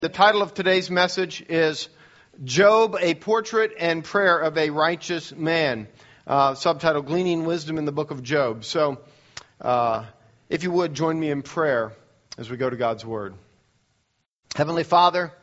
The title of today's message is Job, a Portrait and Prayer of a Righteous Man. Subtitle, Gleaning Wisdom in the Book of Job. So, if you would, join me in prayer as we go to God's Word. Heavenly Father,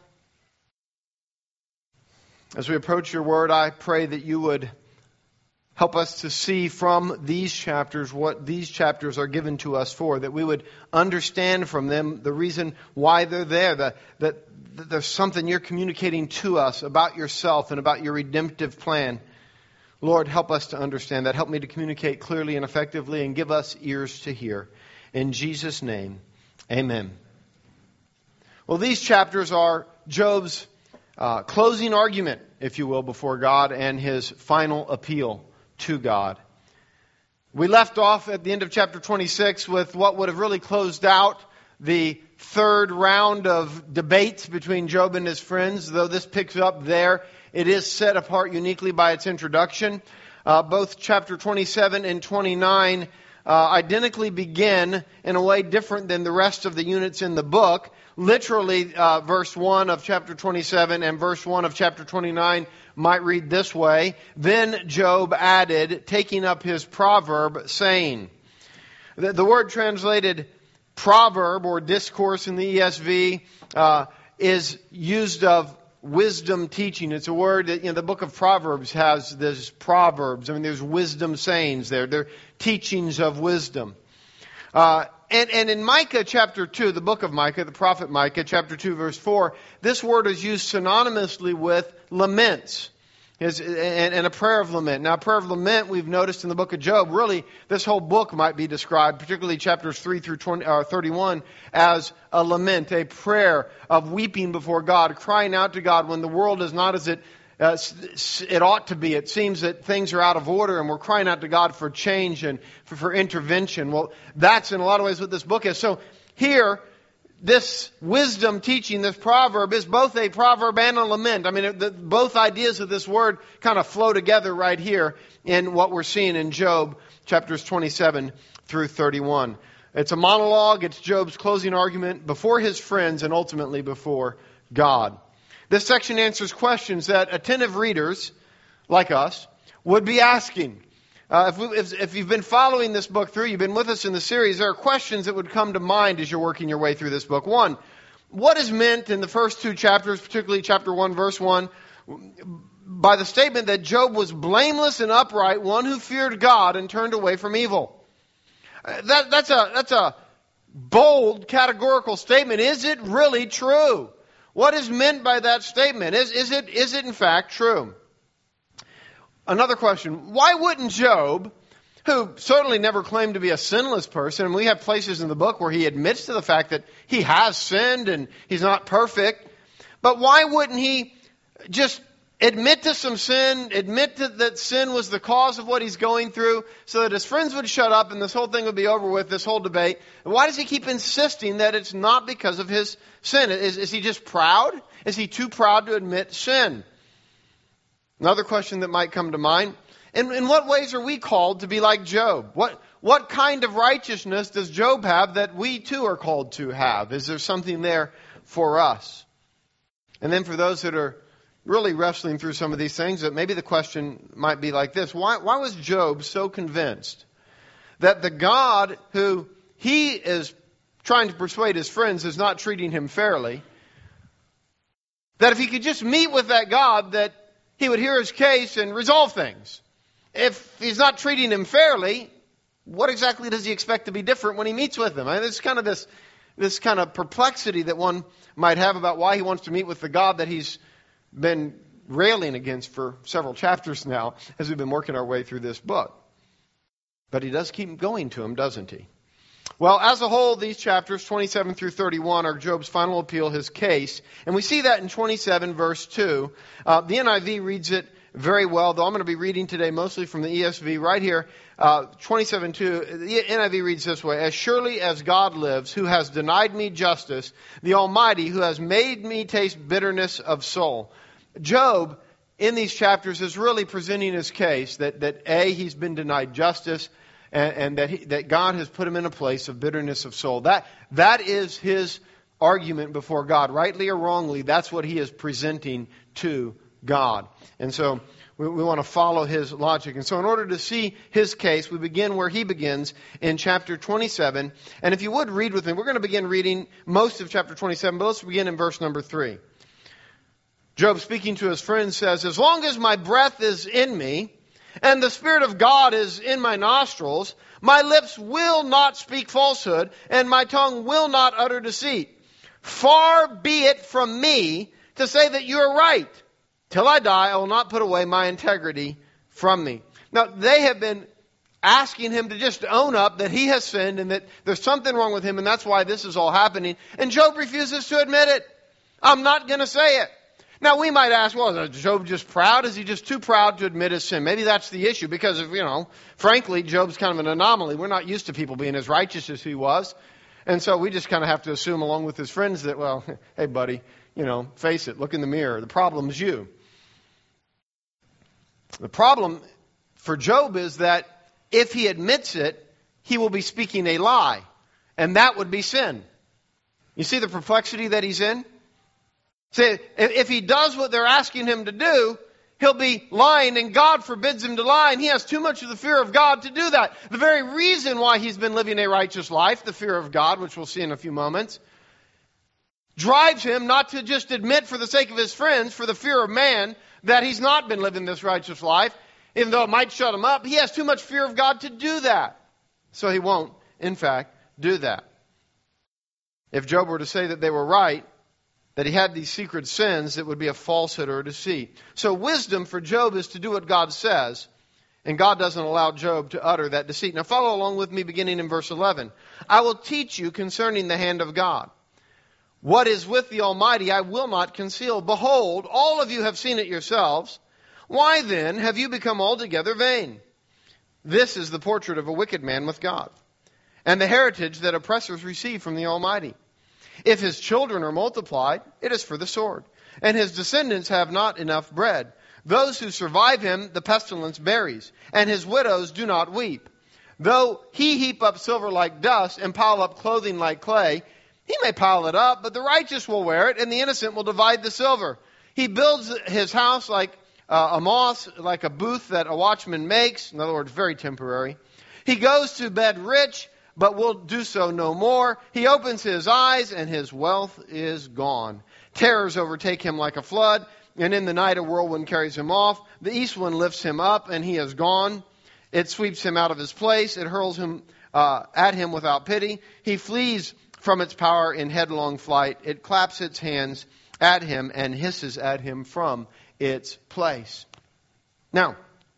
as we approach your Word, I pray that you would help us to see from these chapters what these chapters are given to us for, that we would understand from them the reason why they're there, that there's something you're communicating to us about yourself and about your redemptive plan. Lord, help us to understand that. Help me to communicate clearly and effectively and give us ears to hear. In Jesus' name, amen. Well, these chapters are Job's closing argument, if you will, before God and his final appeal to God. We left off at the end of chapter 26 with what would have really closed out the third round of debates between Job and his friends. Though this picks up there, it is set apart uniquely by its introduction. Both chapter 27 and 29 identically begin in a way different than the rest of the units in the book. Literally, verse 1 of chapter 27 and verse 1 of chapter 29 might read this way: Then Job added, taking up his proverb, saying. The word translated proverb or discourse in the ESV is used of wisdom teaching. It's a word that, the book of Proverbs has this proverbs. There's wisdom sayings there. They're teachings of wisdom. And in Micah chapter 2, the book of Micah, the prophet Micah, chapter 2, verse 4, this word is used synonymously with laments and a prayer of lament. Now, a prayer of lament, we've noticed in the book of Job, really, this whole book might be described, particularly chapters 3 through 31, as a lament, a prayer of weeping before God, crying out to God when the world is not as it ought to be. It seems that things are out of order and we're crying out to God for change and for intervention. Well, that's in a lot of ways what this book is. So here, this wisdom teaching, this proverb, is both a proverb and a lament. Both ideas of this word kind of flow together right here in what we're seeing in Job, chapters 27 through 31. It's a monologue. It's Job's closing argument before his friends and ultimately before God. This section answers questions that attentive readers, like us, would be asking. If you've been following this book through, you've been with us in the series, there are questions that would come to mind as you're working your way through this book. One, what is meant in the first two chapters, particularly chapter 1, verse 1, by the statement that Job was blameless and upright, one who feared God and turned away from evil? That's a bold, categorical statement. Is it really true? What is meant by that statement? Is it in fact true? Another question, why wouldn't Job, who certainly never claimed to be a sinless person, and we have places in the book where he admits to the fact that he has sinned and he's not perfect, but why wouldn't he just admit to some sin, admit that sin was the cause of what he's going through, so that his friends would shut up and this whole thing would be over with, this whole debate? And why does he keep insisting that it's not because of his sin? Is he just proud? Is he too proud to admit sin? Another question that might come to mind, in what ways are we called to be like Job? What kind of righteousness does Job have that we too are called to have? Is there something there for us? And then for those that are really wrestling through some of these things, that maybe the question might be like this: Why was Job so convinced that the God who he is trying to persuade his friends is not treating him fairly, that if he could just meet with that God, that he would hear his case and resolve things? If he's not treating him fairly, what exactly does he expect to be different when he meets with him? There's kind of this kind of perplexity that one might have about why he wants to meet with the God that he's been railing against for several chapters now as we've been working our way through this book. But he does keep going to him, doesn't he? Well, as a whole, these chapters, 27 through 31, are Job's final appeal, his case. And we see that in 27, verse 2. The NIV reads it very well, though I'm going to be reading today mostly from the ESV. Right here, 27:2, the NIV reads this way: As surely as God lives, who has denied me justice, the Almighty, who has made me taste bitterness of soul. Job, in these chapters, is really presenting his case that A, he's been denied justice, and that God has put him in a place of bitterness of soul. That is his argument before God. Rightly or wrongly, that's what he is presenting to God. And so we want to follow his logic. And so in order to see his case, we begin where he begins in chapter 27. And if you would read with me, we're going to begin reading most of chapter 27, but let's begin in verse number 3. Job, speaking to his friends, says, "As long as my breath is in me, and the Spirit of God is in my nostrils, my lips will not speak falsehood, and my tongue will not utter deceit. Far be it from me to say that you are right. Till I die, I will not put away my integrity from me." Now, they have been asking him to just own up that he has sinned and that there's something wrong with him, and that's why this is all happening. And Job refuses to admit it. "I'm not going to say it." Now, we might ask, well, is Job just proud? Is he just too proud to admit his sin? Maybe that's the issue because, frankly, Job's kind of an anomaly. We're not used to people being as righteous as he was. And so we just kind of have to assume along with his friends that, well, hey, buddy, face it, look in the mirror. The problem's you. The problem for Job is that if he admits it, he will be speaking a lie. And that would be sin. You see the perplexity that he's in? See, if he does what they're asking him to do, he'll be lying, and God forbids him to lie, and he has too much of the fear of God to do that. The very reason why he's been living a righteous life, the fear of God, which we'll see in a few moments, drives him not to just admit for the sake of his friends, for the fear of man, that he's not been living this righteous life, even though it might shut him up. He has too much fear of God to do that. So he won't, in fact, do that. If Job were to say that they were right, that he had these secret sins, it would be a falsehood or a deceit. So wisdom for Job is to do what God says, and God doesn't allow Job to utter that deceit. Now follow along with me beginning in verse 11. "I will teach you concerning the hand of God. What is with the Almighty I will not conceal. Behold, all of you have seen it yourselves. Why then have you become altogether vain? This is the portrait of a wicked man with God, and the heritage that oppressors receive from the Almighty. If his children are multiplied, it is for the sword, and his descendants have not enough bread. Those who survive him the pestilence buries, and his widows do not weep. Though he heap up silver like dust and pile up clothing like clay, he may pile it up, but the righteous will wear it, and the innocent will divide the silver. He builds his house like a moss, like a booth that a watchman makes." In other words, very temporary. "He goes to bed rich, but will do so no more. He opens his eyes, and his wealth is gone. Terrors overtake him like a flood, and in the night a whirlwind carries him off. The east wind lifts him up, and he is gone. It sweeps him out of his place. It hurls him at him without pity. He flees from its power in headlong flight. It claps its hands at him and hisses at him from its place." Now,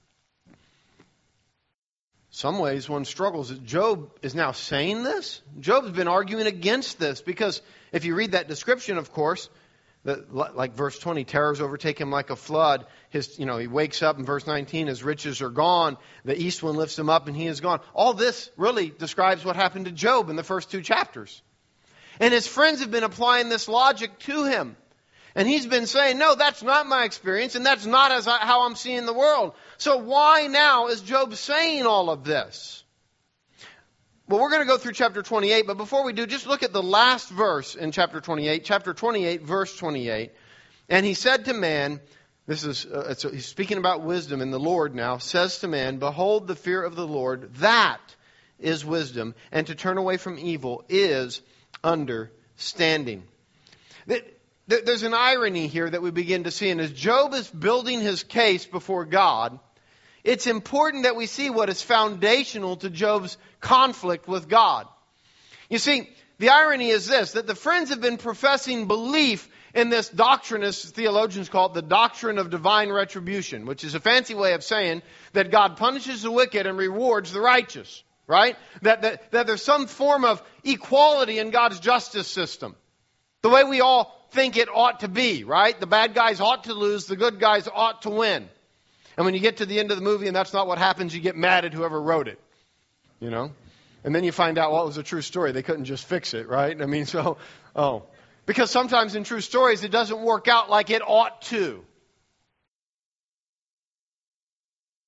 some ways one struggles. Job is now saying this? Job's been arguing against this because if you read that description, of course, like verse 20, terrors overtake him like a flood. He wakes up in verse 19, his riches are gone. The east wind lifts him up and he is gone. All this really describes what happened to Job in the first 2 chapters. And his friends have been applying this logic to him. And he's been saying, no, that's not my experience, and that's not how I'm seeing the world. So why now is Job saying all of this? Well, we're going to go through chapter 28, but before we do, just look at the last verse in chapter 28. Chapter 28, verse 28. "And he said to man," he's speaking about wisdom, and the Lord now says to man, "Behold, the fear of the Lord, that is wisdom, and to turn away from evil is understanding." There's an irony here that we begin to see. And as Job is building his case before God, it's important that we see what is foundational to Job's conflict with God. You see, the irony is this, that the friends have been professing belief in this doctrine, as theologians call it, the doctrine of divine retribution, which is a fancy way of saying that God punishes the wicked and rewards the righteous, right? That there's some form of equality in God's justice system. The way we all think it ought to be, right? The bad guys ought to lose, the good guys ought to win. And when you get to the end of the movie and that's not what happens, you get mad at whoever wrote it, And then you find out, well, it was a true story. They couldn't just fix it, right? Because sometimes in true stories, it doesn't work out like it ought to.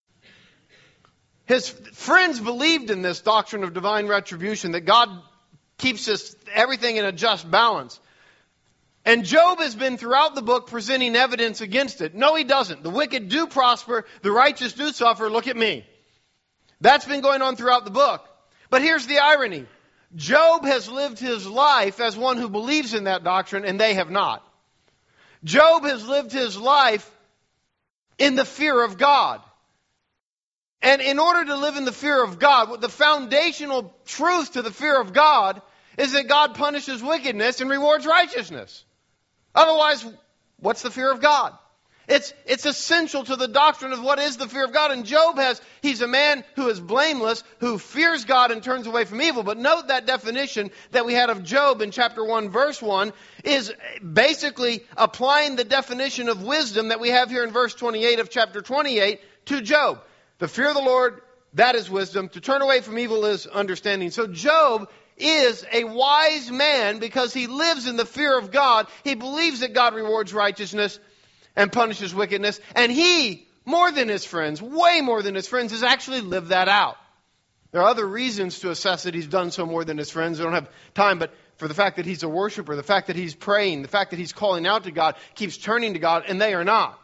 His friends believed in this doctrine of divine retribution, that God keeps everything in a just balance. And Job has been throughout the book presenting evidence against it. No, he doesn't. The wicked do prosper. The righteous do suffer. Look at me. That's been going on throughout the book. But here's the irony. Job has lived his life as one who believes in that doctrine, and they have not. Job has lived his life in the fear of God. And in order to live in the fear of God, the foundational truth to the fear of God is that God punishes wickedness and rewards righteousness. Otherwise, what's the fear of God? It's essential to the doctrine of what is the fear of God. And Job he's a man who is blameless, who fears God and turns away from evil. But note that definition that we had of Job in chapter 1, verse 1, is basically applying the definition of wisdom that we have here in verse 28 of chapter 28 to Job. The fear of the Lord, that is wisdom. To turn away from evil is understanding. So Job is a wise man because he lives in the fear of God. He believes that God rewards righteousness and punishes wickedness. And he, more than his friends, way more than his friends, has actually lived that out. There are other reasons to assess that he's done so more than his friends. We don't have time, but for the fact that he's a worshiper, the fact that he's praying, the fact that he's calling out to God, keeps turning to God, and they are not.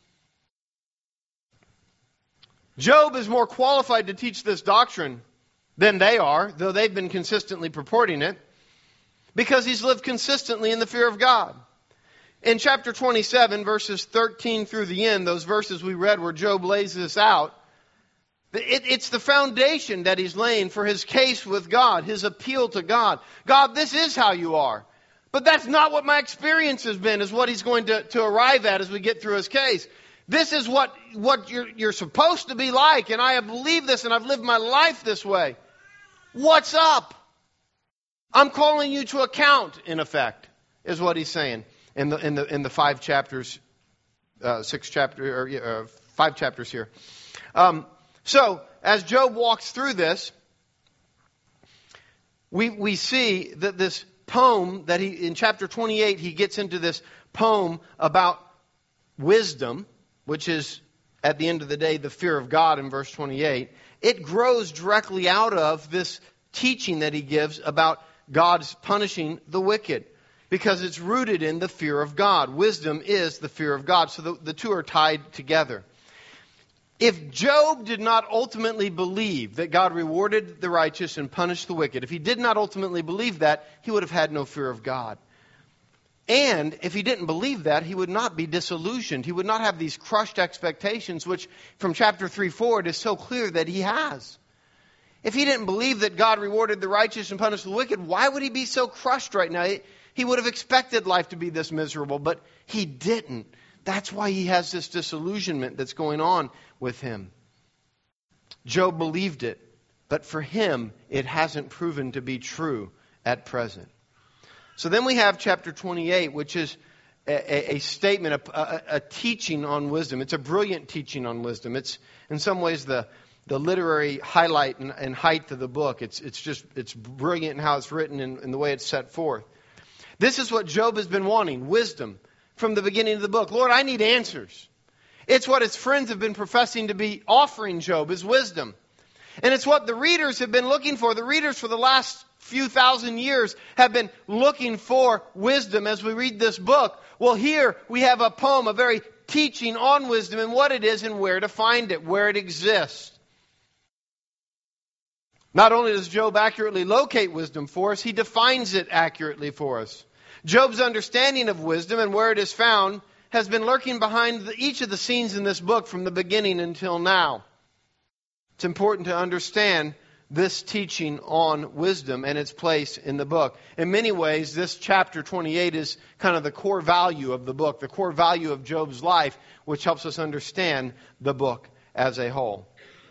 Job is more qualified to teach this doctrine than they are, though they've been consistently purporting it, because he's lived consistently in the fear of God. In chapter 27, verses 13 through the end, those verses we read where Job lays this out, it's the foundation that he's laying for his case with God, his appeal to God. God, this is how you are. But that's not what my experience has been, is what he's going to arrive at as we get through his case. This is what you're supposed to be like, and I have believed this, and I've lived my life this way. What's up? I'm calling you to account, in effect, is what he's saying in the 5 chapters, 5 chapters here. So as Job walks through this, we see that this poem that in chapter 28 he gets into this poem about wisdom, which is at the end of the day the fear of God in verse 28. It grows directly out of this teaching that he gives about God's punishing the wicked, because it's rooted in the fear of God. Wisdom is the fear of God. So the two are tied together. If Job did not ultimately believe that God rewarded the righteous and punished the wicked, if he did not ultimately believe that, he would have had no fear of God. And if he didn't believe that, he would not be disillusioned. He would not have these crushed expectations, which from chapter 3 forward is so clear that he has. If he didn't believe that God rewarded the righteous and punished the wicked, why would he be so crushed right now? He would have expected life to be this miserable, but he didn't. That's why he has this disillusionment that's going on with him. Job believed it, but for him, it hasn't proven to be true at present. So then we have chapter 28, which is a statement, a teaching on wisdom. It's a brilliant teaching on wisdom. It's in some ways the literary highlight and height of the book. It's brilliant in how it's written and the way it's set forth. This is what Job has been wanting, wisdom, from the beginning of the book. Lord, I need answers. It's what his friends have been professing to be offering Job, is wisdom. And it's what the readers have been looking for. The readers for the last few thousand years have been looking for wisdom as we read this book. Well, here we have a poem, a very teaching on wisdom and what it is and where to find it, where it exists. Not only does Job accurately locate wisdom for us, he defines it accurately for us. Job's understanding of wisdom and where it is found has been lurking behind each of the scenes in this book from the beginning until now. It's important to understand this teaching on wisdom and its place in the book. In many ways, this chapter 28 is kind of the core value of the book, the core value of Job's life, which helps us understand the book as a whole.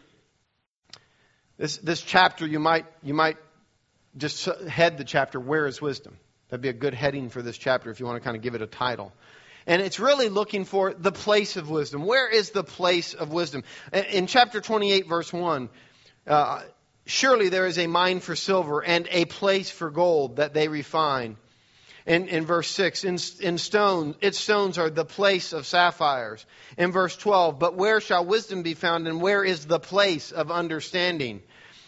This chapter, you might just head the chapter, Where is Wisdom? That'd be a good heading for this chapter if you want to kind of give it a title. And it's really looking for the place of wisdom. Where is the place of wisdom? In chapter 28, verse 1, surely there is a mine for silver and a place for gold that they refine. In verse 6, in stone, its stones are the place of sapphires. In verse 12, but where shall wisdom be found and where is the place of understanding?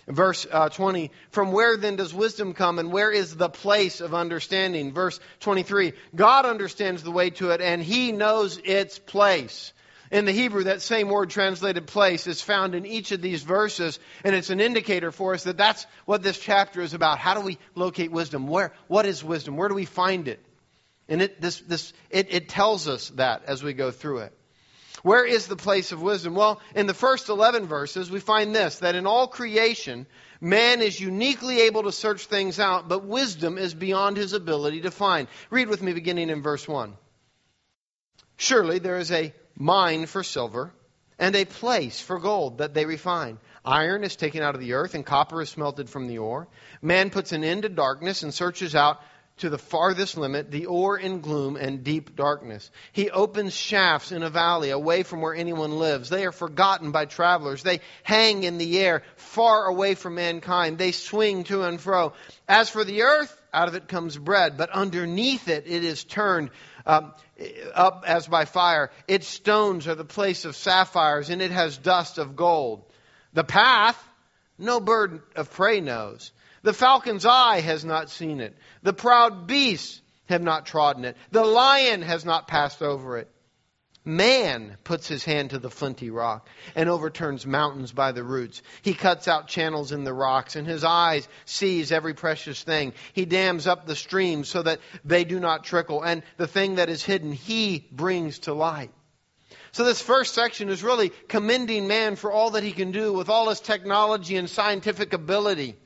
Verse 20, from where then does wisdom come, and where is the place of understanding? Verse 23, God understands the way to it, and He knows its place. In the Hebrew, that same word translated place is found in each of these verses, and it's an indicator for us that that's what this chapter is about. How do we locate wisdom? What is wisdom? Where do we find it? And it tells us that as we go through it. Where is the place of wisdom? Well, in the first 11 verses, we find this, that in all creation, man is uniquely able to search things out, but wisdom is beyond his ability to find. Read with me beginning in verse 1. Surely there is a mine for silver and a place for gold that they refine. Iron is taken out of the earth and copper is smelted from the ore. Man puts an end to darkness and searches out to the farthest limit, the ore in gloom and deep darkness. He opens shafts in a valley away from where anyone lives. They are forgotten by travelers. They hang in the air far away from mankind. They swing to and fro. As for the earth, out of it comes bread, but underneath it, it is turned up as by fire. Its stones are the place of sapphires, and it has dust of gold. The path, no bird of prey knows. The falcon's eye has not seen it. The proud beasts have not trodden it. The lion has not passed over it. Man puts his hand to the flinty rock and overturns mountains by the roots. He cuts out channels in the rocks, and his eyes sees every precious thing. He dams up the streams so that they do not trickle, and the thing that is hidden he brings to light. So this first section is really commending man for all that he can do with all his technology and scientific ability.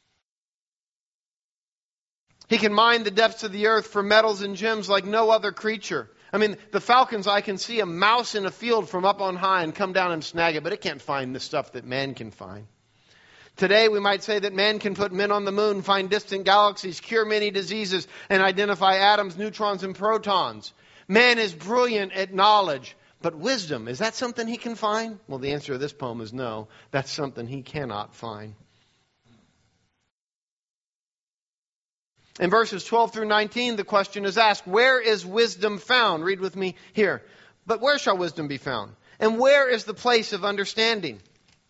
He can mine the depths of the earth for metals and gems like no other creature. I mean, the falcon's eye can see a mouse in a field from up on high and come down and snag it, but it can't find the stuff that man can find. Today, we might say that man can put men on the moon, find distant galaxies, cure many diseases, and identify atoms, neutrons, and protons. Man is brilliant at knowledge, but wisdom, is that something he can find? Well, the answer to this poem is no. That's something he cannot find. In verses 12 through 19, the question is asked, where is wisdom found? Read with me here. But where shall wisdom be found? And where is the place of understanding?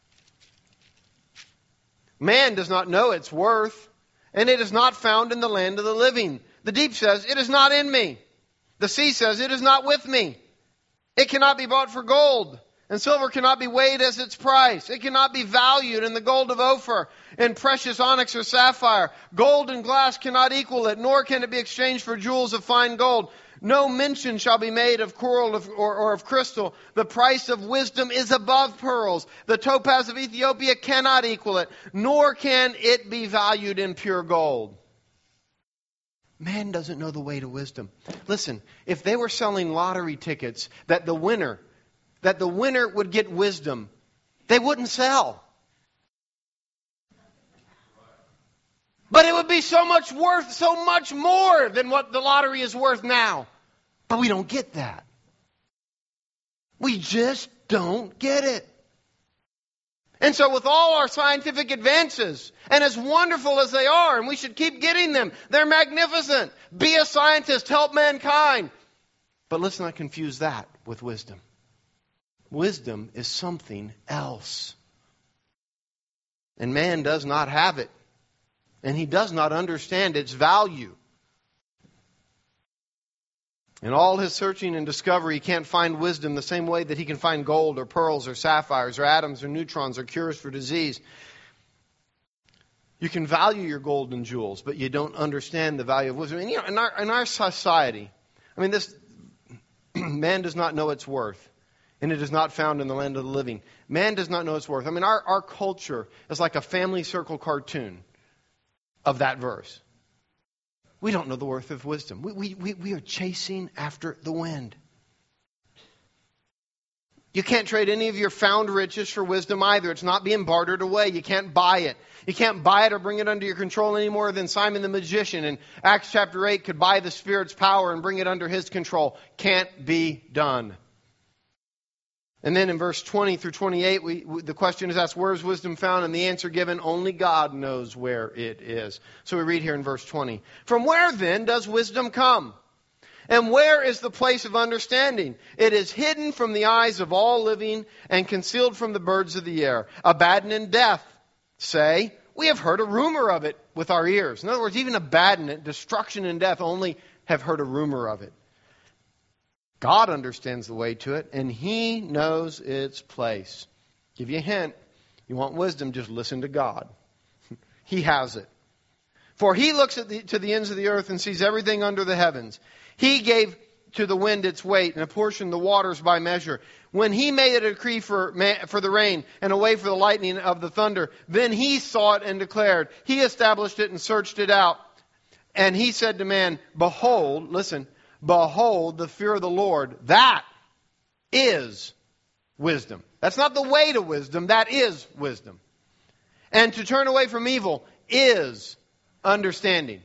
Man does not know its worth, and it is not found in the land of the living. The deep says, it is not in me. The sea says, it is not with me. It cannot be bought for gold, and silver cannot be weighed as its price. It cannot be valued in the gold of Ophir, in precious onyx or sapphire. Gold and glass cannot equal it, nor can it be exchanged for jewels of fine gold. No mention shall be made of coral or of crystal. The price of wisdom is above pearls. The topaz of Ethiopia cannot equal it, nor can it be valued in pure gold. Man doesn't know the way to wisdom. Listen, if they were selling lottery tickets that the winner would get wisdom, they wouldn't sell. But it would be so much more than what the lottery is worth now. But we don't get that. We just don't get it. And so with all our scientific advances, and as wonderful as they are, and we should keep getting them, they're magnificent. Be a scientist, help mankind. But let's not confuse that with wisdom. Wisdom is something else. And man does not have it. And he does not understand its value. In all his searching and discovery, he can't find wisdom the same way that he can find gold or pearls or sapphires or atoms or neutrons or cures for disease. You can value your gold and jewels, but you don't understand the value of wisdom. And in our society, man does not know its worth. And it is not found in the land of the living. Man does not know its worth. Our culture is like a family circle cartoon of that verse. We don't know the worth of wisdom. We are chasing after the wind. You can't trade any of your found riches for wisdom either. It's not being bartered away. You can't buy it. You can't buy it or bring it under your control any more than Simon the magician in Acts chapter 8 could buy the Spirit's power and bring it under his control. Can't be done. And then in verse 20 through 28, the question is asked, where is wisdom found? And the answer given, only God knows where it is. So we read here in verse 20. From where then does wisdom come? And where is the place of understanding? It is hidden from the eyes of all living and concealed from the birds of the air. Abaddon in death, say, we have heard a rumor of it with our ears. In other words, even abandonment, destruction, and death only have heard a rumor of it. God understands the way to it, and He knows its place. Give you a hint. You want wisdom, just listen to God. He has it. For He looks to the ends of the earth and sees everything under the heavens. He gave to the wind its weight and apportioned the waters by measure. When He made a decree for the rain and a way for the lightning of the thunder, then He saw it and declared. He established it and searched it out. And He said to man, behold, listen, behold the fear of the Lord. That is wisdom. That's not the way to wisdom. That is wisdom. And to turn away from evil is understanding.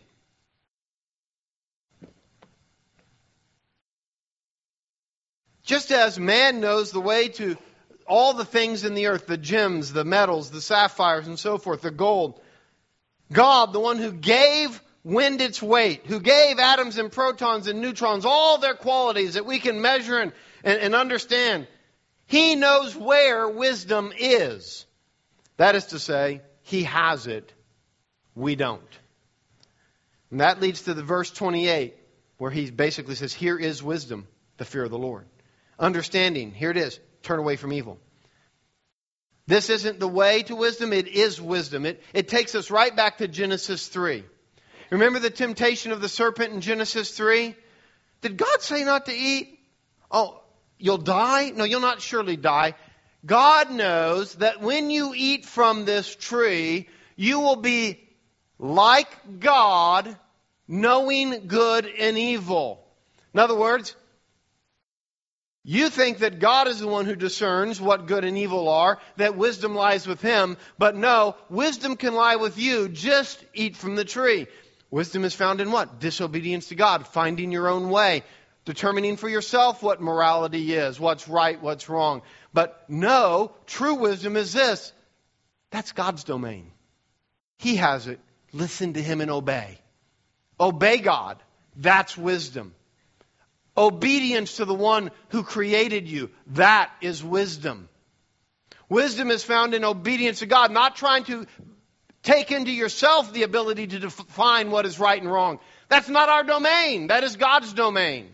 Just as man knows the way to all the things in the earth, the gems, the metals, the sapphires, and so forth, the gold, God, the one who gave wind its weight, who gave atoms and protons and neutrons all their qualities that we can measure and understand, He knows where wisdom is. That is to say, He has it. We don't. And that leads to the verse 28, where He basically says, here is wisdom, the fear of the Lord. Understanding, here it is, turn away from evil. This isn't the way to wisdom, it is wisdom. It takes us right back to Genesis 3. Remember the temptation of the serpent in Genesis 3? Did God say not to eat? Oh, you'll die? No, you'll not surely die. God knows that when you eat from this tree, you will be like God, knowing good and evil. In other words, you think that God is the one who discerns what good and evil are, that wisdom lies with Him. But no, wisdom can lie with you. Just eat from the tree. Wisdom is found in what? Disobedience to God, finding your own way, determining for yourself what morality is, what's right, what's wrong. But no, true wisdom is this. That's God's domain. He has it. Listen to Him and obey. Obey God. That's wisdom. Obedience to the one who created you. That is wisdom. Wisdom is found in obedience to God, not trying to take into yourself the ability to define what is right and wrong. That's not our domain. That is God's domain.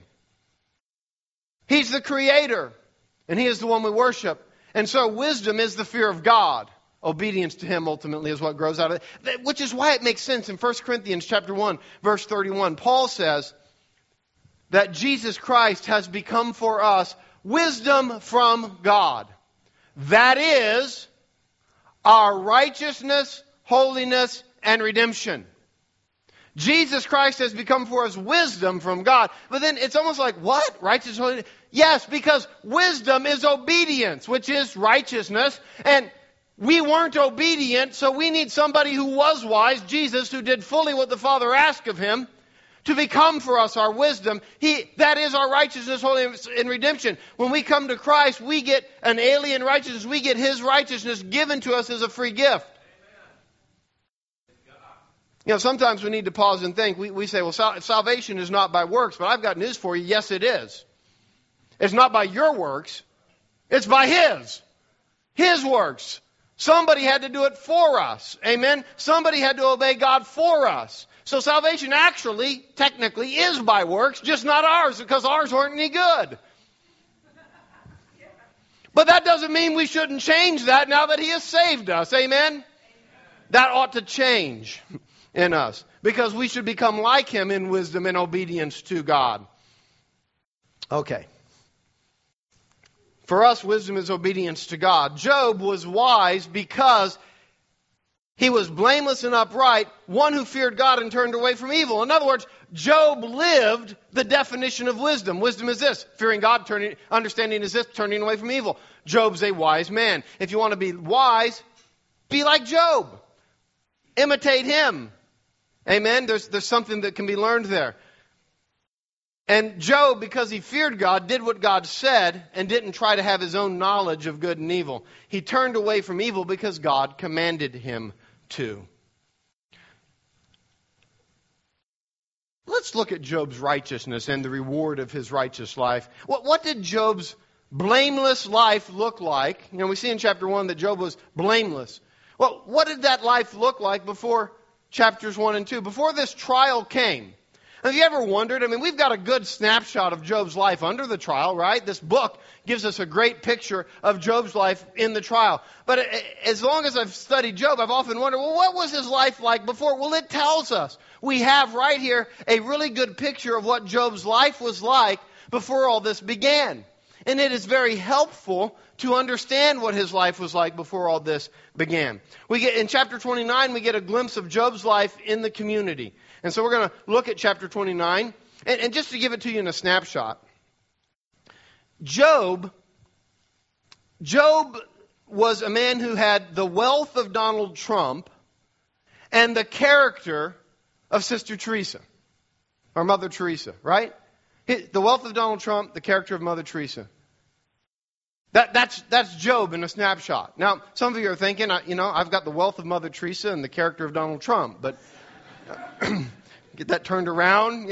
He's the creator, and He is the one we worship. And so wisdom is the fear of God. Obedience to Him ultimately is what grows out of it. Which is why it makes sense in 1 Corinthians chapter 1, verse 31. Paul says that Jesus Christ has become for us wisdom from God. That is our righteousness, holiness, and redemption. Jesus Christ has become for us wisdom from God. But then it's almost like, what? Righteousness, holiness? Yes, because wisdom is obedience, which is righteousness. And we weren't obedient, so we need somebody who was wise, Jesus, who did fully what the Father asked of Him, to become for us our wisdom. That is our righteousness, holiness, and redemption. When we come to Christ, we get an alien righteousness. We get His righteousness given to us as a free gift. You know, sometimes we need to pause and think. We say, well, salvation is not by works, but I've got news for you. Yes, it is. It's not by your works. It's by His. His works. Somebody had to do it for us. Amen? Somebody had to obey God for us. So salvation actually, technically, is by works, just not ours, because ours aren't any good. But that doesn't mean we shouldn't change that now that He has saved us. Amen? That ought to change in us, because we should become like Him in wisdom and obedience to God. Okay. For us, wisdom is obedience to God. Job was wise because he was blameless and upright, one who feared God and turned away from evil. In other words, Job lived the definition of wisdom. Wisdom is this: fearing God, understanding is this, turning away from evil. Job's a wise man. If you want to be wise, be like Job. Imitate him. Amen? There's something that can be learned there. And Job, because he feared God, did what God said and didn't try to have his own knowledge of good and evil. He turned away from evil because God commanded him to. Let's look at Job's righteousness and the reward of his righteous life. What did Job's blameless life look like? You know, we see in chapter 1 that Job was blameless. Well, what did that life look like before chapters 1 and 2? Before this trial came? Have you ever wondered? I mean, we've got a good snapshot of Job's life under the trial, right? This book gives us a great picture of Job's life in the trial. But as long as I've studied Job, I've often wondered, well, what was his life like before? Well, it tells us. We have right here a really good picture of what Job's life was like before all this began. And it is very helpful to understand what his life was like before all this began. In chapter 29, we get a glimpse of Job's life in the community. And so we're going to look at chapter 29. And just to give it to you in a snapshot, Job was a man who had the wealth of Donald Trump and the character of Sister Teresa, or Mother Teresa, right? The wealth of Donald Trump, the character of Mother Teresa. That's Job in a snapshot. Now, some of you are thinking, I've got the wealth of Mother Teresa and the character of Donald Trump, but get that turned around,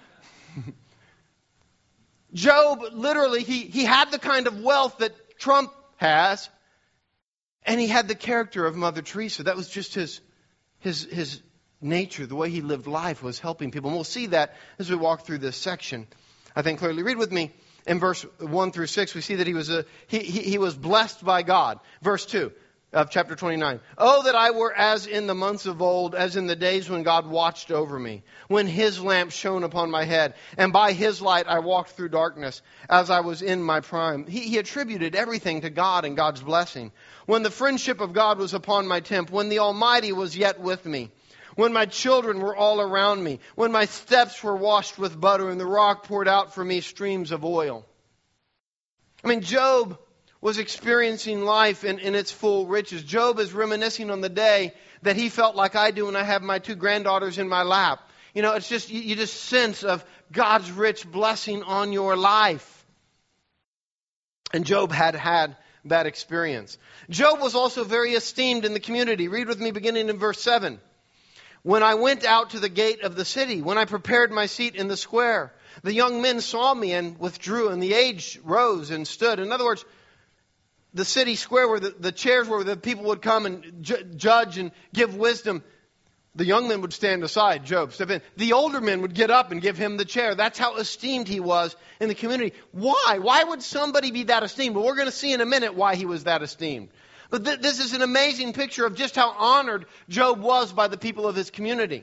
Job, literally, he had the kind of wealth that Trump has, and he had the character of Mother Teresa. That was just his nature. The way he lived life was helping people. And we'll see that as we walk through this section, I think clearly. Read with me in verse 1 through 6. We see that he was blessed by God. Verse 2 of chapter 29. Oh, that I were as in the months of old, as in the days when God watched over me, when His lamp shone upon my head, and by His light I walked through darkness, as I was in my prime. He attributed everything to God and God's blessing. When the friendship of God was upon my tent, when the Almighty was yet with me, when my children were all around me, when my steps were washed with butter, and the rock poured out for me streams of oil. I mean, Job was experiencing life in its full riches. Job is reminiscing on the day that he felt like I do when I have my 2 granddaughters in my lap. It's just, you just sense of God's rich blessing on your life. And Job had that experience. Job was also very esteemed in the community. Read with me beginning in verse 7. When I went out to the gate of the city, when I prepared my seat in the square, the young men saw me and withdrew, and the aged rose and stood. In other words, the city square where the chairs where the people would come and judge and give wisdom, the young men would stand aside, Job, step in. The older men would get up and give him the chair. That's how esteemed he was in the community. Why? Why would somebody be that esteemed? Well, we're going to see in a minute why he was that esteemed. But this is an amazing picture of just how honored Job was by the people of his community.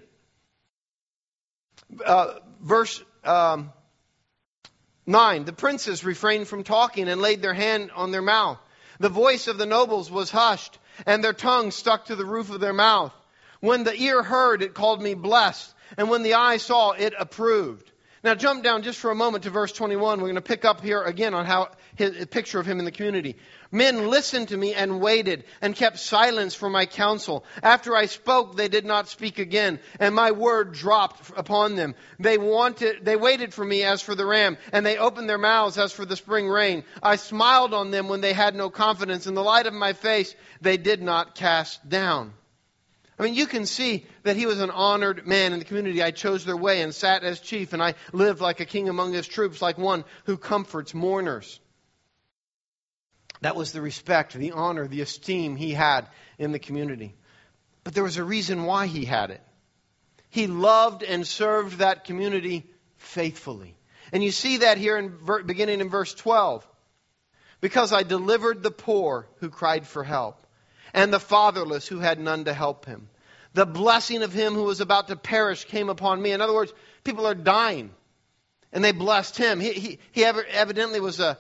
Verse 9, the princes refrained from talking and laid their hand on their mouth. The voice of the nobles was hushed, and their tongue stuck to the roof of their mouth. When the ear heard, it called me blessed, and when the eye saw, it approved. Now jump down just for a moment to verse 21. We're going to pick up here again on how a picture of him in the community. Men listened to me and waited and kept silence for my counsel. After I spoke, they did not speak again, and my word dropped upon them. They waited for me as for the ram, and they opened their mouths as for the spring rain. I smiled on them when they had no confidence. In the light of my face, they did not cast down. I mean, you can see that he was an honored man in the community. I chose their way and sat as chief, and I lived like a king among his troops, like one who comforts mourners. That was the respect, the honor, the esteem he had in the community. But there was a reason why he had it. He loved and served that community faithfully. And you see that here beginning in verse 12. Because I delivered the poor who cried for help, and the fatherless who had none to help him. The blessing of him who was about to perish came upon me. In other words, people are dying, and they blessed him. He evidently was a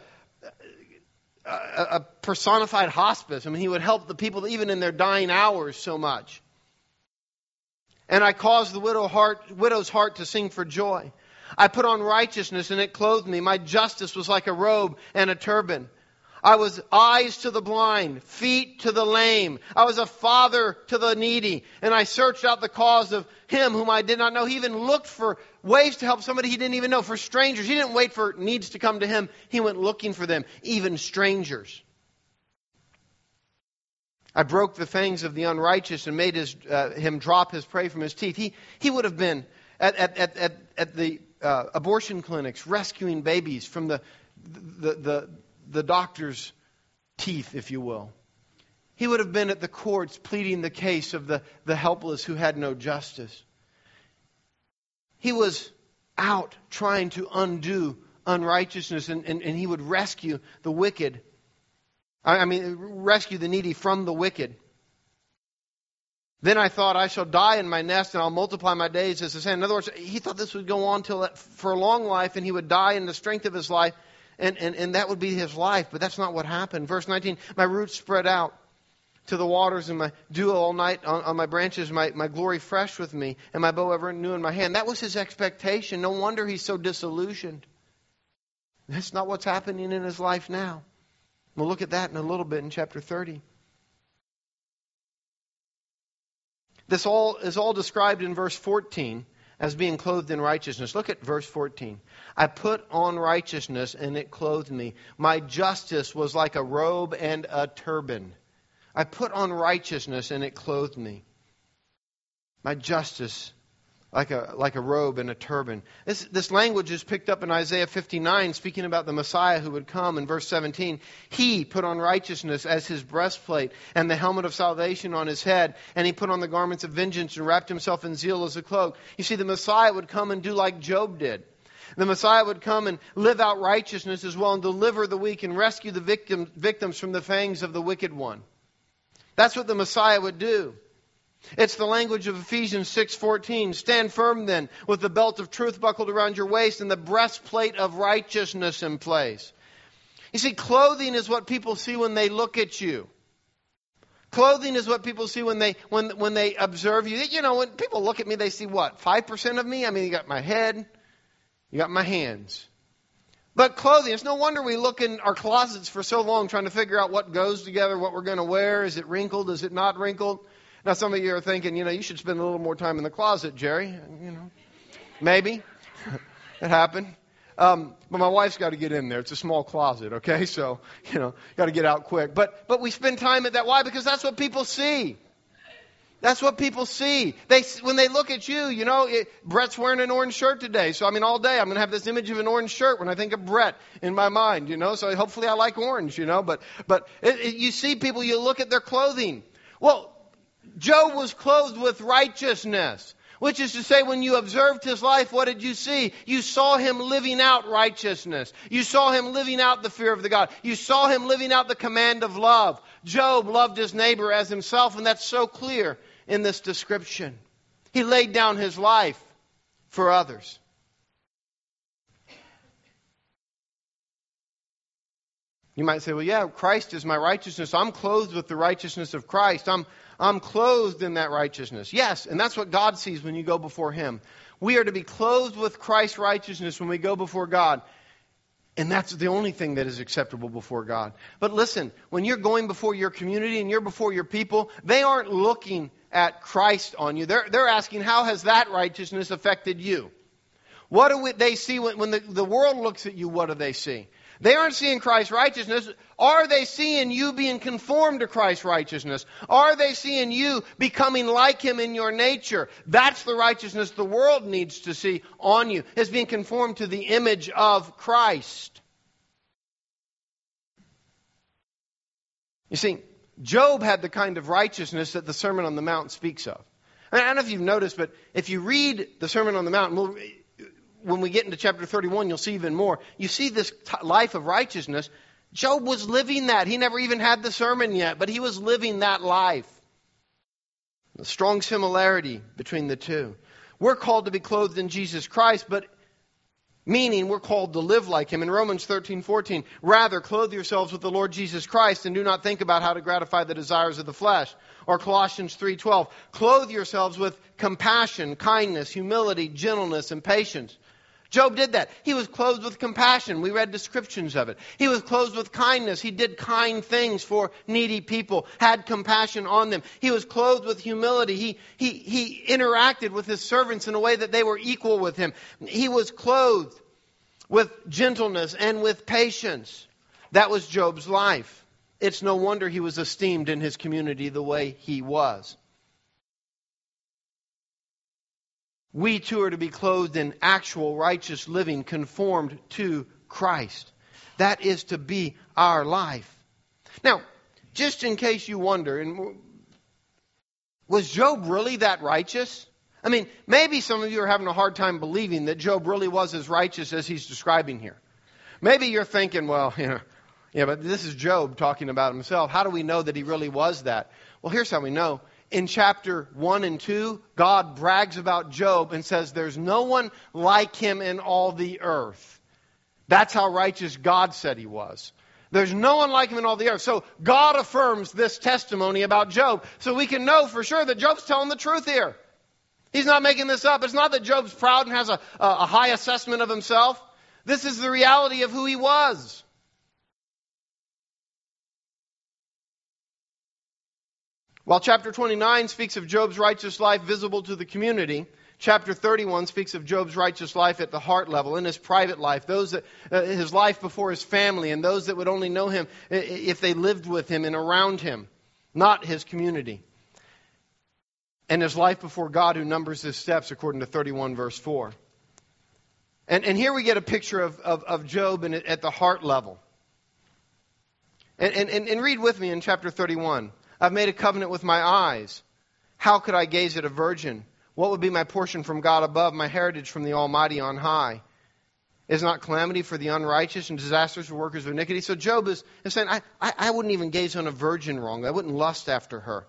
personified hospice. I mean, he would help the people even in their dying hours so much. And I caused the widow's heart to sing for joy. I put on righteousness, and it clothed me. My justice was like a robe and a turban. I was eyes to the blind, feet to the lame. I was a father to the needy. And I searched out the cause of him whom I did not know. He even looked for ways to help somebody he didn't even know. For strangers. He didn't wait for needs to come to him. He went looking for them, even strangers. I broke the fangs of the unrighteous and made him drop his prey from his teeth. He would have been at the abortion clinics rescuing babies from the doctor's teeth, if you will. He would have been at the courts pleading the case of the helpless who had no justice. He was out trying to undo unrighteousness, and he would rescue the wicked. Rescue the needy from the wicked. Then I thought, I shall die in my nest, and I'll multiply my days as the sand. In other words, he thought this would go on for a long life, and he would die in the strength of his life, and that would be his life. But that's not what happened. Verse 19, my roots spread out to the waters, and my dew all night on my branches, my glory fresh with me, and my bow ever new in my hand. That was his expectation. No wonder he's so disillusioned. That's not what's happening in his life now. We'll look at that in a little bit in chapter 30. This is all described in verse 14 as being clothed in righteousness. Look at verse 14. I put on righteousness, and it clothed me. My justice was like a robe and a turban. I put on righteousness, and it clothed me. My justice, like a robe and a turban. This language is picked up in Isaiah 59, speaking about the Messiah who would come. In verse 17, he put on righteousness as his breastplate, and the helmet of salvation on his head, and he put on the garments of vengeance and wrapped himself in zeal as a cloak. You see, the Messiah would come and do like Job did. The Messiah would come and live out righteousness as well, and deliver the weak and rescue the victims from the fangs of the wicked one. That's what the Messiah would do. It's the language of Ephesians 6:14. Stand firm then, with the belt of truth buckled around your waist and the breastplate of righteousness in place. You see, clothing is what people see when they look at you. Clothing is what people see when they observe you. You know, when people look at me, they see what? 5% of me? I mean, you got my head, you got my hands. But clothing, it's no wonder we look in our closets for so long trying to figure out what goes together, what we're going to wear. Is it wrinkled? Is it not wrinkled? Now, some of you are thinking, you should spend a little more time in the closet, Jerry. Maybe. It happened. But my wife's got to get in there. It's a small closet, okay? So, got to get out quick. But we spend time at that. Why? Because that's what people see. That's what people see. When they look at you, Brett's wearing an orange shirt today. So, all day I'm going to have this image of an orange shirt when I think of Brett in my mind, So hopefully I like orange, But you see people, you look at their clothing. Well, Job was clothed with righteousness, which is to say, when you observed his life, what did you see? You saw him living out righteousness. You saw him living out the fear of the God. You saw him living out the command of love. Job loved his neighbor as himself, and that's so clear in this description. He laid down his life for others. You might say, well, yeah, Christ is my righteousness. I'm clothed with the righteousness of Christ. I'm clothed in that righteousness. Yes, and that's what God sees when you go before Him. We are to be clothed with Christ's righteousness when we go before God. And that's the only thing that is acceptable before God. But listen, when you're going before your community and you're before your people, they aren't looking at Christ on you. They're asking, how has that righteousness affected you? What do they see when the world looks at you? What do they see? They aren't seeing Christ's righteousness. Are they seeing you being conformed to Christ's righteousness? Are they seeing you becoming like Him in your nature? That's the righteousness the world needs to see on you, is being conformed to the image of Christ. You see, Job had the kind of righteousness that the Sermon on the Mount speaks of. I don't know if you've noticed, but if you read the Sermon on the Mount, when we get into chapter 31, you'll see even more. You see this life of righteousness. Job was living that. He never even had the sermon yet, but he was living that life. A strong similarity between the two. We're called to be clothed in Jesus Christ, but meaning we're called to live like Him. In Romans 13:14, rather clothe yourselves with the Lord Jesus Christ and do not think about how to gratify the desires of the flesh. Or Colossians 3:12, clothe yourselves with compassion, kindness, humility, gentleness, and patience. Job did that. He was clothed with compassion. We read descriptions of it. He was clothed with kindness. He did kind things for needy people, had compassion on them. He was clothed with humility. He interacted with his servants in a way that they were equal with him. He was clothed with gentleness and with patience. That was Job's life. It's no wonder he was esteemed in his community the way he was. We too are to be clothed in actual righteous living, conformed to Christ. That is to be our life. Now, just in case you wonder, was Job really that righteous? I mean, maybe some of you are having a hard time believing that Job really was as righteous as he's describing here. Maybe you're thinking, well, yeah, but this is Job talking about himself. How do we know that he really was that? Well, here's how we know. In chapter 1 and 2, God brags about Job and says there's no one like him in all the earth. That's how righteous God said he was. There's no one like him in all the earth. So God affirms this testimony about Job. So we can know for sure that Job's telling the truth here. He's not making this up. It's not that Job's proud and has a high assessment of himself. This is the reality of who he was. While chapter 29 speaks of Job's righteous life visible to the community, chapter 31 speaks of Job's righteous life at the heart level, in his private life, his life before his family, and those that would only know him if they lived with him and around him, not his community. And his life before God who numbers his steps, according to 31 verse 4. And here we get a picture of Job at the heart level. And read with me in chapter 31. I've made a covenant with my eyes. How could I gaze at a virgin? What would be my portion from God above, my heritage from the Almighty on high? Is not calamity for the unrighteous and disasters for workers of iniquity? So Job is saying, I wouldn't even gaze on a virgin wrong. I wouldn't lust after her.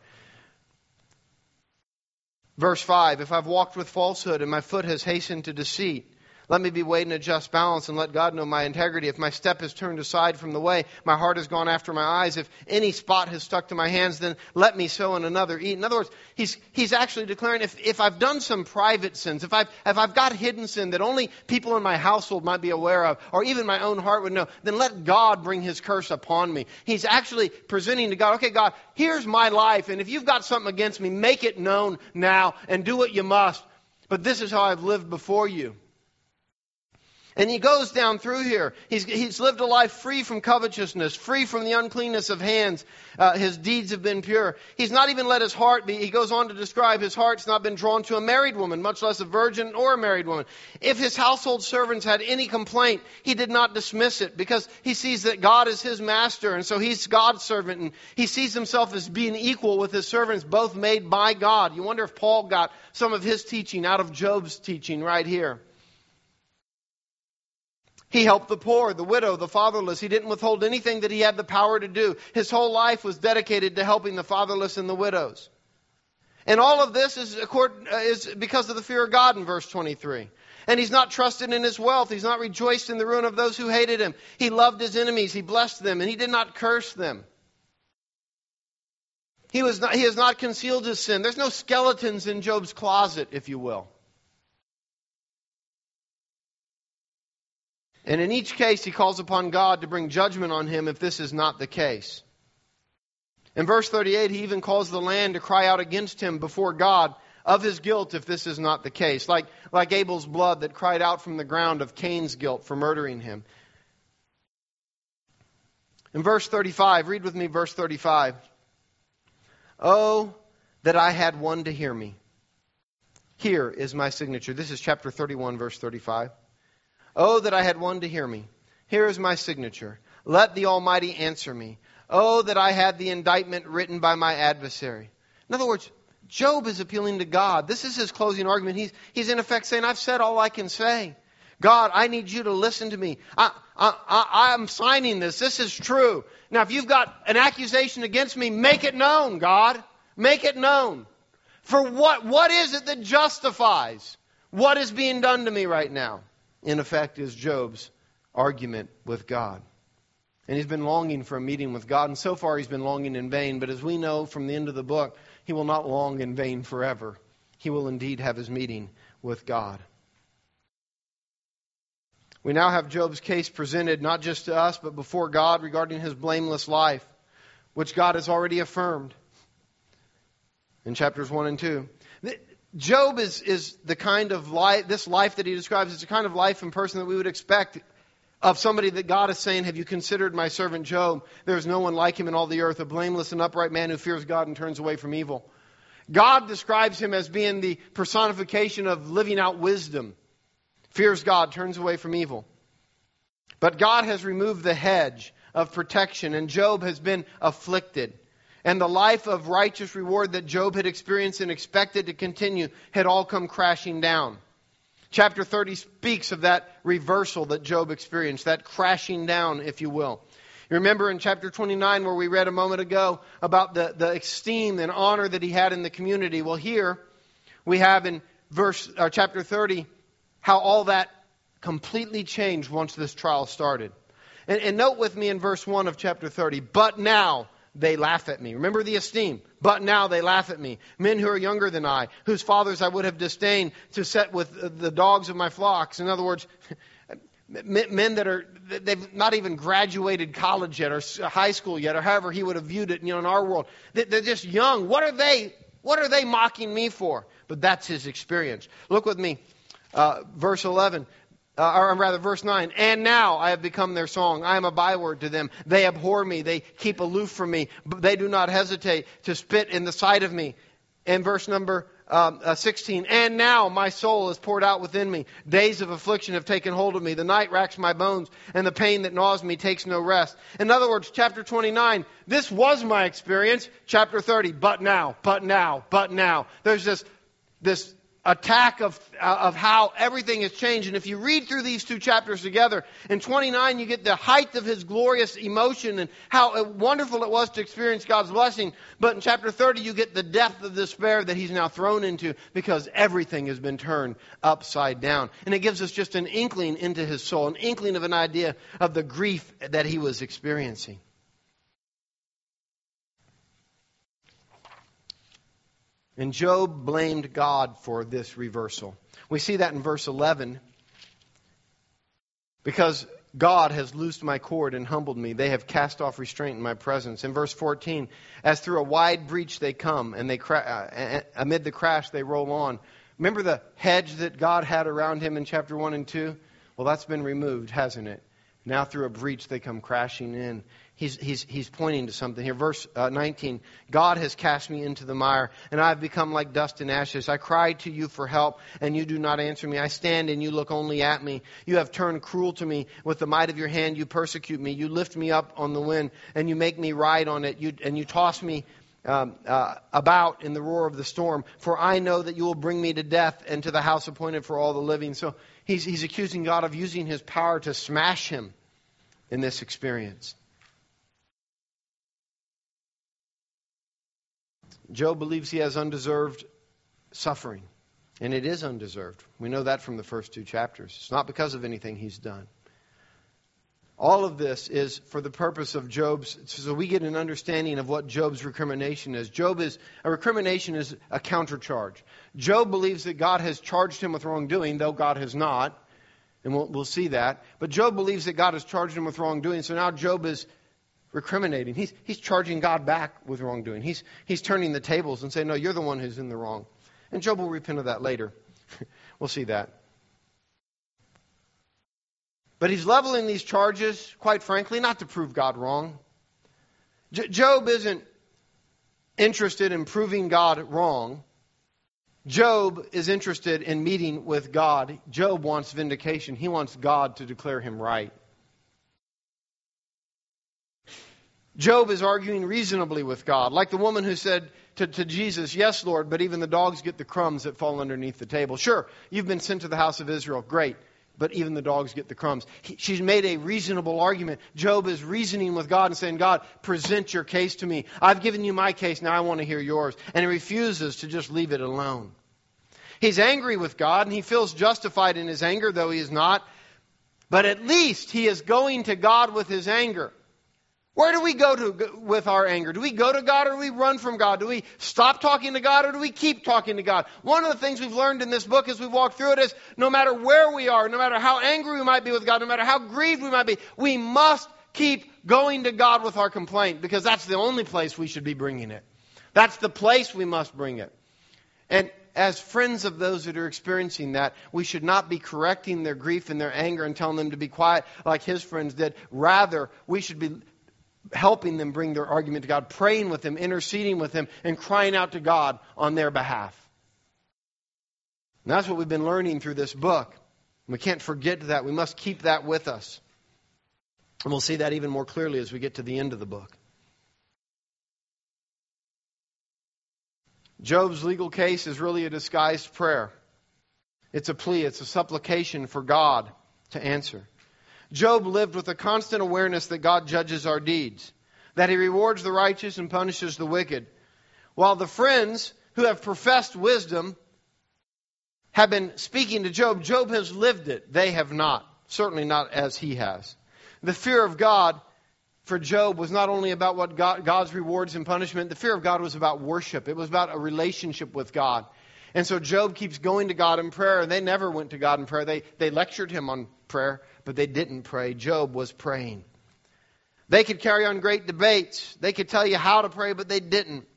Verse 5, if I've walked with falsehood and my foot has hastened to deceit, let me be weighed in a just balance and let God know my integrity. If my step has turned aside from the way, my heart has gone after my eyes. If any spot has stuck to my hands, then let me sow and another eat. In other words, he's actually declaring, if I've done some private sins, if I've got hidden sin that only people in my household might be aware of, or even my own heart would know, then let God bring his curse upon me. He's actually presenting to God, okay, God, here's my life, and if you've got something against me, make it known now and do what you must. But this is how I've lived before you. And he goes down through here. He's lived a life free from covetousness, free from the uncleanness of hands. His deeds have been pure. He's not even let his heart be. He goes on to describe his heart's not been drawn to a married woman, much less a virgin or a married woman. If his household servants had any complaint, he did not dismiss it because he sees that God is his master. And so he's God's servant. And he sees himself as being equal with his servants, both made by God. You wonder if Paul got some of his teaching out of Job's teaching right here. He helped the poor, the widow, the fatherless. He didn't withhold anything that he had the power to do. His whole life was dedicated to helping the fatherless and the widows. And all of this is because of the fear of God in verse 23. And he's not trusted in his wealth. He's not rejoiced in the ruin of those who hated him. He loved his enemies. He blessed them, and he did not curse them. He has not concealed his sin. There's no skeletons in Job's closet, if you will. And in each case, he calls upon God to bring judgment on him if this is not the case. In verse 38, he even calls the land to cry out against him before God of his guilt if this is not the case. Like Abel's blood that cried out from the ground of Cain's guilt for murdering him. In verse 35, read with me verse 35. Oh, that I had one to hear me. Here is my signature. This is chapter 31, verse 35. Oh, that I had one to hear me. Here is my signature. Let the Almighty answer me. Oh, that I had the indictment written by my adversary. In other words, Job is appealing to God. This is his closing argument. He's in effect saying, I've said all I can say. God, I need you to listen to me. I'm signing this. This is true. Now, if you've got an accusation against me, make it known, God. Make it known. For what is it that justifies what is being done to me right now? In effect, is Job's argument with God. And he's been longing for a meeting with God. And so far, he's been longing in vain. But as we know from the end of the book, he will not long in vain forever. He will indeed have his meeting with God. We now have Job's case presented not just to us, but before God regarding his blameless life, which God has already affirmed in chapters 1 and 2. Job is the kind of life, this life that he describes is the kind of life and person that we would expect of somebody that God is saying, have you considered my servant Job? There is no one like him in all the earth, a blameless and upright man who fears God and turns away from evil. God describes him as being the personification of living out wisdom. Fears God, turns away from evil. But God has removed the hedge of protection, and Job has been afflicted. And the life of righteous reward that Job had experienced and expected to continue had all come crashing down. Chapter 30 speaks of that reversal that Job experienced, that crashing down, if you will. You remember in chapter 29 where we read a moment ago about the esteem and honor that he had in the community. Well, here we have in chapter 30 how all that completely changed once this trial started. And note with me in verse 1 of chapter 30, but now they laugh at me. Remember the esteem. But now they laugh at me. Men who are younger than I, whose fathers I would have disdained to set with the dogs of my flocks. In other words, men they've not even graduated college yet or high school yet, or however he would have viewed it, in our world. They're just young. What are they mocking me for? But that's his experience. Look with me, verse 11. Verse 9, and now I have become their song. I am a byword to them. They abhor me. They keep aloof from me. But they do not hesitate to spit in the sight of me. And verse number 16, and now my soul is poured out within me. Days of affliction have taken hold of me. The night racks my bones, and the pain that gnaws me takes no rest. In other words, chapter 29, this was my experience. Chapter 30, but now. There's this attack of how everything has changed. And if you read through these two chapters together, in 29 you get the height of his glorious emotion and how wonderful it was to experience God's blessing. But in chapter 30 you get the depth of despair that he's now thrown into because everything has been turned upside down. And it gives us just an inkling into his soul, an inkling of an idea of the grief that he was experiencing. And Job blamed God for this reversal. We see that in verse 11. Because God has loosed my cord and humbled me. They have cast off restraint in my presence. In verse 14, as through a wide breach they come, and they amid the crash they roll on. Remember the hedge that God had around him in chapter 1 and 2? Well, that's been removed, hasn't it? Now through a breach they come crashing in. He's pointing to something here. Verse 19, God has cast me into the mire, and I have become like dust and ashes. I cry to you for help, and you do not answer me. I stand, and you look only at me. You have turned cruel to me. With the might of your hand, you persecute me. You lift me up on the wind, and you make me ride on it. You toss me about in the roar of the storm. For I know that you will bring me to death and to the house appointed for all the living. So he's accusing God of using his power to smash him in this experience. Job believes he has undeserved suffering. And it is undeserved. We know that from the first two chapters. It's not because of anything he's done. All of this is for the purpose of Job's, so we get an understanding of what Job's recrimination is. A recrimination is a countercharge. Job believes that God has charged him with wrongdoing, though God has not. And we'll see that. But Job believes that God has charged him with wrongdoing. So now Job is recriminating. He's charging God back with wrongdoing. He's turning the tables and saying, no, you're the one who's in the wrong. And Job will repent of that later. We'll see that. But he's leveling these charges, quite frankly, not to prove God wrong. Job isn't interested in proving God wrong. Job is interested in meeting with God. Job wants vindication. He wants God to declare him right. Job is arguing reasonably with God, like the woman who said to Jesus, yes, Lord, but even the dogs get the crumbs that fall underneath the table. Sure, you've been sent to the house of Israel. Great. But even the dogs get the crumbs. She's made a reasonable argument. Job is reasoning with God and saying, God, present your case to me. I've given you my case, now I want to hear yours. And he refuses to just leave it alone. He's angry with God, and he feels justified in his anger, though he is not. But at least he is going to God with his anger. Where do we go to with our anger? Do we go to God or do we run from God? Do we stop talking to God or do we keep talking to God? One of the things we've learned in this book as we've walked through it is no matter where we are, no matter how angry we might be with God, no matter how grieved we might be, we must keep going to God with our complaint because that's the only place we should be bringing it. That's the place we must bring it. And as friends of those that are experiencing that, we should not be correcting their grief and their anger and telling them to be quiet like his friends did. Rather, we should be helping them bring their argument to God, praying with them, interceding with them, and crying out to God on their behalf. And that's what we've been learning through this book. We can't forget that. We must keep that with us. And we'll see that even more clearly as we get to the end of the book. Job's legal case is really a disguised prayer. It's a plea, it's a supplication for God to answer. Job lived with a constant awareness that God judges our deeds, that He rewards the righteous and punishes the wicked. While the friends who have professed wisdom have been speaking to Job, Job has lived it. They have not. Certainly not as he has. The fear of God for Job was not only about what God's rewards and punishment. The fear of God was about worship. It was about a relationship with God. And so Job keeps going to God in prayer. They never went to God in prayer. They lectured him on prayer, but they didn't pray. Job was praying. They could carry on great debates. They could tell you how to pray, but they didn't.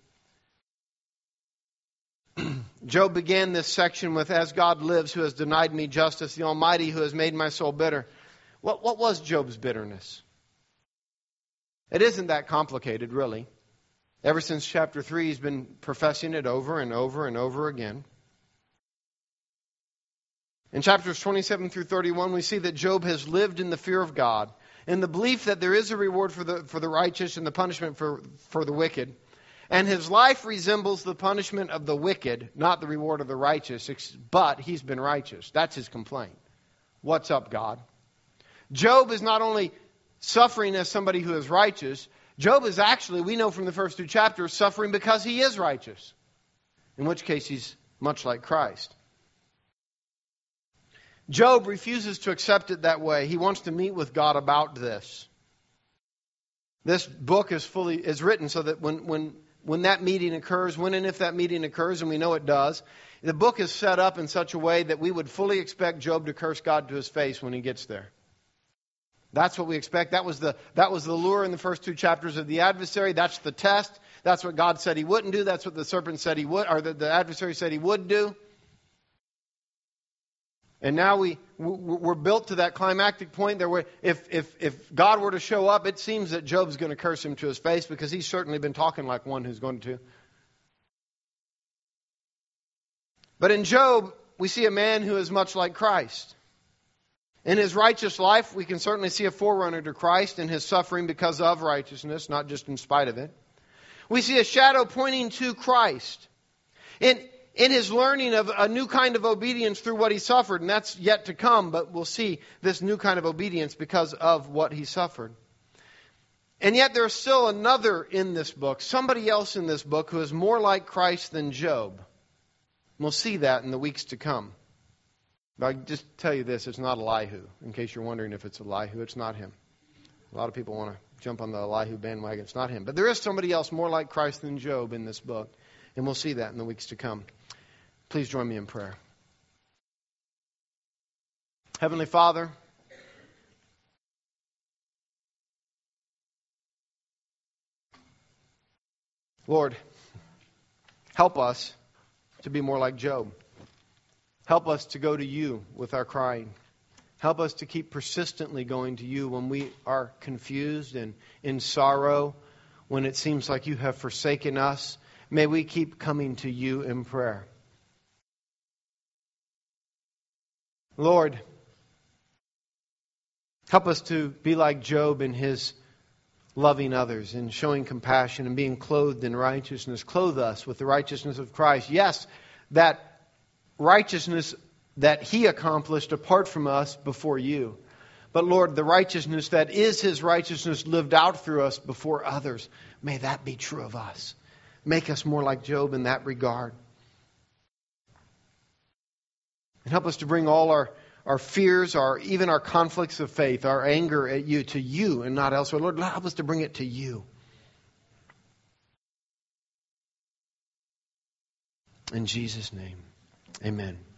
Job began this section with, "As God lives, who has denied me justice, the Almighty who has made my soul bitter." What was Job's bitterness? It isn't that complicated, really. Ever since chapter 3, he's been professing it over and over and over again. In chapters 27 through 31, we see that Job has lived in the fear of God, in the belief that there is a reward for the righteous and the punishment for the wicked. And his life resembles the punishment of the wicked, not the reward of the righteous, but he's been righteous. That's his complaint. What's up, God? Job is not only suffering as somebody who is righteous, Job is actually, we know from the first 2 chapters, suffering because he is righteous. In which case he's much like Christ. Job refuses to accept it that way. He wants to meet with God about this. This book is written so that when that meeting occurs, when and if that meeting occurs, and we know it does, the book is set up in such a way that we would fully expect Job to curse God to his face when he gets there. That's what we expect. That was the lure in the first 2 chapters of the adversary. That's the test. That's what God said he wouldn't do. That's what the serpent said he would, or the adversary said he would do. And now we're built to that climactic point there where if God were to show up, it seems that Job's going to curse him to his face because he's certainly been talking like one who's going to. But in Job, we see a man who is much like Christ. In his righteous life, we can certainly see a forerunner to Christ in his suffering because of righteousness, not just in spite of it. We see a shadow pointing to Christ. In his learning of a new kind of obedience through what he suffered, and that's yet to come, but we'll see this new kind of obedience because of what he suffered. And yet there's still another in this book, somebody else in this book who is more like Christ than Job. We'll see that in the weeks to come. But I just tell you this, it's not Elihu. In case you're wondering if it's Elihu, it's not him. A lot of people want to jump on the Elihu bandwagon. It's not him. But there is somebody else more like Christ than Job in this book. And we'll see that in the weeks to come. Please join me in prayer. Heavenly Father, Lord, help us to be more like Job. Help us to go to you with our crying. Help us to keep persistently going to you when we are confused and in sorrow, when it seems like you have forsaken us. May we keep coming to you in prayer. Lord, help us to be like Job in his loving others and showing compassion and being clothed in righteousness. Clothe us with the righteousness of Christ. Yes, that righteousness that he accomplished apart from us before you. But Lord, the righteousness that is his righteousness lived out through us before others. May that be true of us. Make us more like Job in that regard. And help us to bring all our fears, even our conflicts of faith, our anger at you, to you and not elsewhere. Lord, help us to bring it to you. In Jesus' name, amen.